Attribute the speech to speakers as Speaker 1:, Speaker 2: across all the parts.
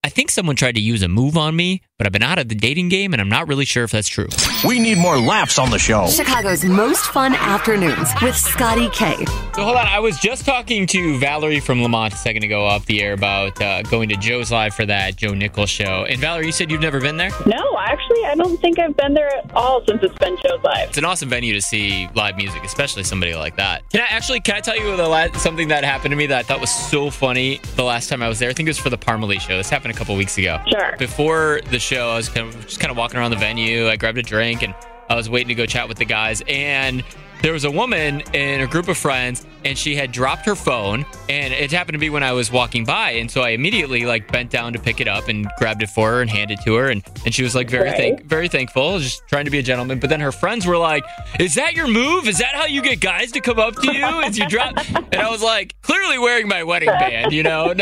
Speaker 1: I think someone tried to use a move on me, but I've been out of the dating game, and I'm not really sure if that's true.
Speaker 2: We need more laughs on the show.
Speaker 3: Chicago's most fun afternoons with Scotty K.
Speaker 1: So hold on, I was just talking to Valerie from Lamont a second ago off the air about going to Joe's Live for that Joe Nichols show. And Valerie, you said you've never been there?
Speaker 4: No, actually, I don't think I've been there at all since it's been Joe's Live.
Speaker 1: It's an awesome venue to see live music, especially somebody like that. Can I tell you something that happened to me that I thought was so funny the last time I was there? I think it was for the Parmalee show. This happened a couple weeks ago.
Speaker 4: Sure.
Speaker 1: Before the show, I was just kind of walking around the venue. I grabbed a drink and I was waiting to go chat with the guys. And there was a woman in a group of friends, and she had dropped her phone, and it happened to be when I was walking by, and so I immediately bent down to pick it up and grabbed it for her and handed it to her, and she was very thankful, just trying to be a gentleman. But then her friends were like, "Is that your move? Is that how you get guys to come up to you as you drop?" And I was like, clearly wearing my wedding band,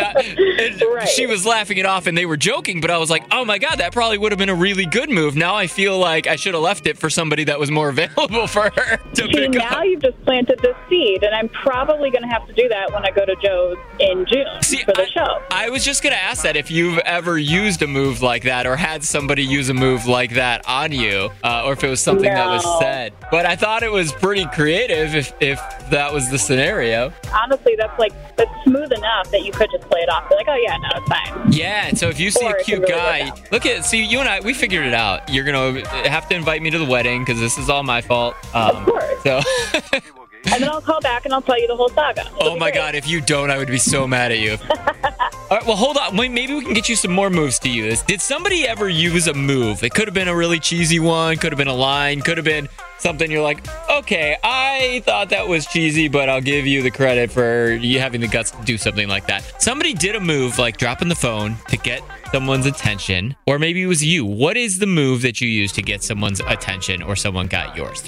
Speaker 1: She was laughing it off, and they were joking, but I was like, oh my God, that probably would have been a really good move. Now I feel like I should have left it for somebody that was more available for her to pick up.
Speaker 4: Now you've just planted this seed, and I'm probably going to have to do that when I go to Joe's in June for the show.
Speaker 1: I was just going to ask that if you've ever used a move like that or had somebody use a move like that on you, or if it was something that was said. But I thought it was pretty creative if that was the scenario.
Speaker 4: Honestly, that's smooth enough that you could just play it off. Be like, oh yeah, no, it's fine.
Speaker 1: Yeah, and so if you see a cute guy, you and I, we figured it out. You're going to have to invite me to the wedding because this is all my fault.
Speaker 4: Of course.
Speaker 1: So...
Speaker 4: And then I'll call back and I'll tell you the whole saga.
Speaker 1: Oh my God, if you don't, I would be so mad at you. All right, well, hold on. Maybe we can get you some more moves to use. Did somebody ever use a move? It could have been a really cheesy one, could have been a line, could have been something you're like, okay, I thought that was cheesy, but I'll give you the credit for you having the guts to do something like that. Somebody did a move like dropping the phone to get someone's attention, or maybe it was you. What is the move that you used to get someone's attention or someone got yours?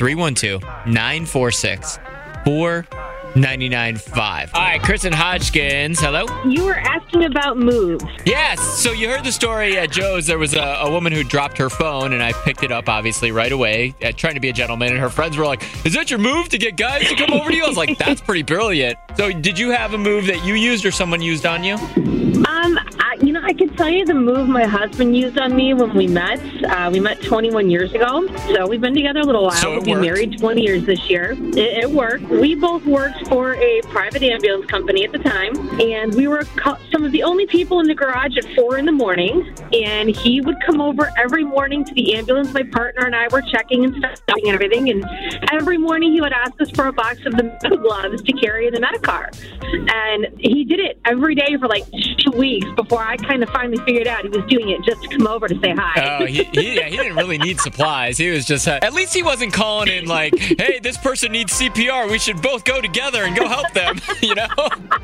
Speaker 1: 312-946-4995. All right, Kristen Hodgkins, hello?
Speaker 5: You were asking about moves.
Speaker 1: Yes, so you heard the story at Joe's. There was a woman who dropped her phone, and I picked it up, obviously, right away, trying to be a gentleman, and her friends were like, is that your move to get guys to come over to you? I was like, that's pretty brilliant. So did you have a move that you used or someone used on you?
Speaker 5: I can tell you the move my husband used on me when we met. We met 21 years ago, so we've been together a little while.
Speaker 1: So
Speaker 5: we'll be married 20 years this year. It worked. We both worked for a private ambulance company at the time, and we were some of the only people in the garage at 4 in the morning, and he would come over every morning to the ambulance. My partner and I were checking and stuffing and everything, and every morning he would ask us for a box of the medical gloves to carry in the Medicar. And he did it every day for 2 weeks before I kind of finally figured out he was doing it just to come over to say hi.
Speaker 1: Oh, he didn't really need supplies. He was just, at least he wasn't calling in like, hey, this person needs CPR. We should both go together and go help them, That's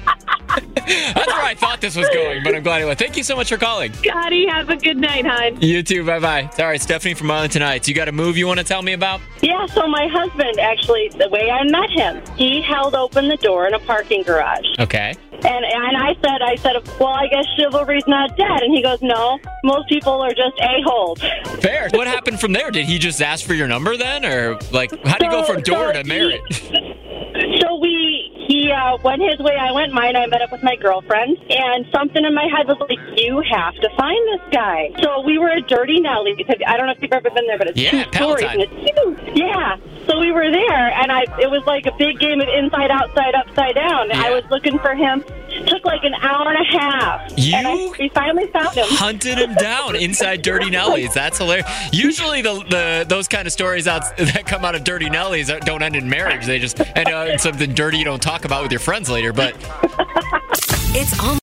Speaker 1: where I thought this was going, but I'm glad it was. Thank you so much for calling.
Speaker 5: Scotty, have a good night, hon.
Speaker 1: You too. Bye-bye. All right, Stephanie from Arlington Heights. You got a move you want to tell me about?
Speaker 6: Yeah, so my husband, actually, the way I met him, he held open the door in a parking garage.
Speaker 1: Okay.
Speaker 6: And I said, well, I guess chivalry's not dead. And he goes, no, most people are just a-holes.
Speaker 1: Fair. What happened from there? Did he just ask for your number then? Or, how do you go from door to marriage?
Speaker 6: So he went his way, I went mine. I met up with my girlfriend, and something in my head was like, you have to find this guy. So we were at Dirty Nellie's. I don't know if you've ever been there, but it's 2 stories. And it's huge. Yeah. So we were there, and it was like a big game of inside, outside, upside down. Yeah. I was looking for him. It took an hour and a half. We finally found him.
Speaker 1: Hunted him down inside Dirty Nellie's. That's hilarious. Usually those kind of stories that come out of Dirty Nellie's don't end in marriage. They just end in something dirty you don't talk about with your friends later. But
Speaker 3: it's on.